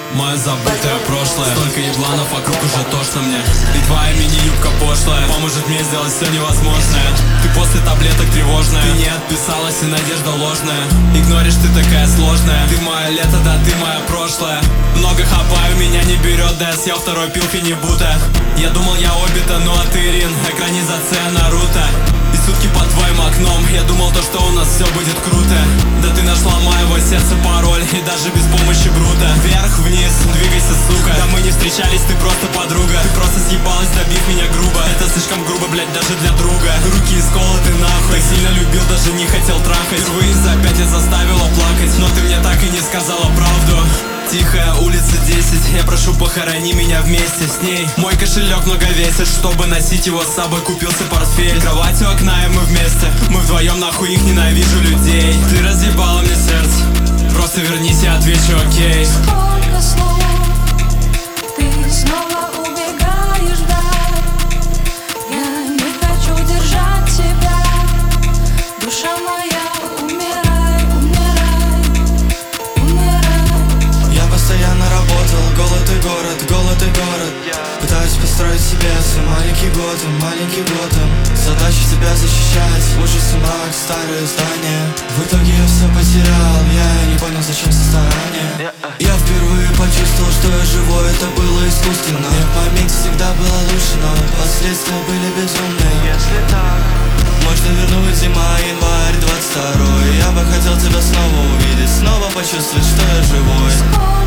Мое забытое прошлое. Столько ебланов вокруг, уже тошно мне. И твоя мини-юбка пошлая поможет мне сделать все невозможное. Ты после таблеток тревожная. Ты не отписалась и надежда ложная. Игноришь, ты такая сложная. Ты мое лето, да ты мое прошлое. Много хапаю, меня не берет, да я съел второй пилки не будто. Я думал я Обита, ну а ты Рин. Экранизация Наруто. И сутки под твоим окном. Я думал то, что у нас все будет круто. Да ты нашла моего сердца пароль. И даже без помощи Брута. Вверх-вниз, двигайся, сука. Да мы не встречались, ты просто подруга. Ты просто съебалась, добив меня грубо. Это слишком грубо, блять, даже для друга. Руки исколоты нахуй. Так сильно любил, даже не хотел трахать. Впервые за 5 лет заставила плакать. Но ты мне так и не сказала правду. Тихая улица 10, я прошу, похорони меня вместе с ней. Мой кошелек много весит, чтобы носить его с собой, купился портфель. Кровать у окна, и мы вместе. Мы вдвоем, нахуй их ненавижу людей. Ты разъебала мне сердце. Просто вернись, я отвечу окей. Сколько слов ты снова убегаешь вдаль. Я не хочу держать тебя. Душа моя, умирай, умирай, умирай. Я постоянно работал, голод и город. Пытаюсь построить себе свой маленький Готэм. Задача тебя защищать, ужас и мрак, старые здания. В итоге я все потерял, я не понял, зачем все старания. Я впервые почувствовал, что я живой, это было искусственно. Мне в моменте всегда было лучше, но последствия были безумные. Если так, можно вернуть зима, январь 22. Я бы хотел тебя снова увидеть, снова почувствовать, что я живой.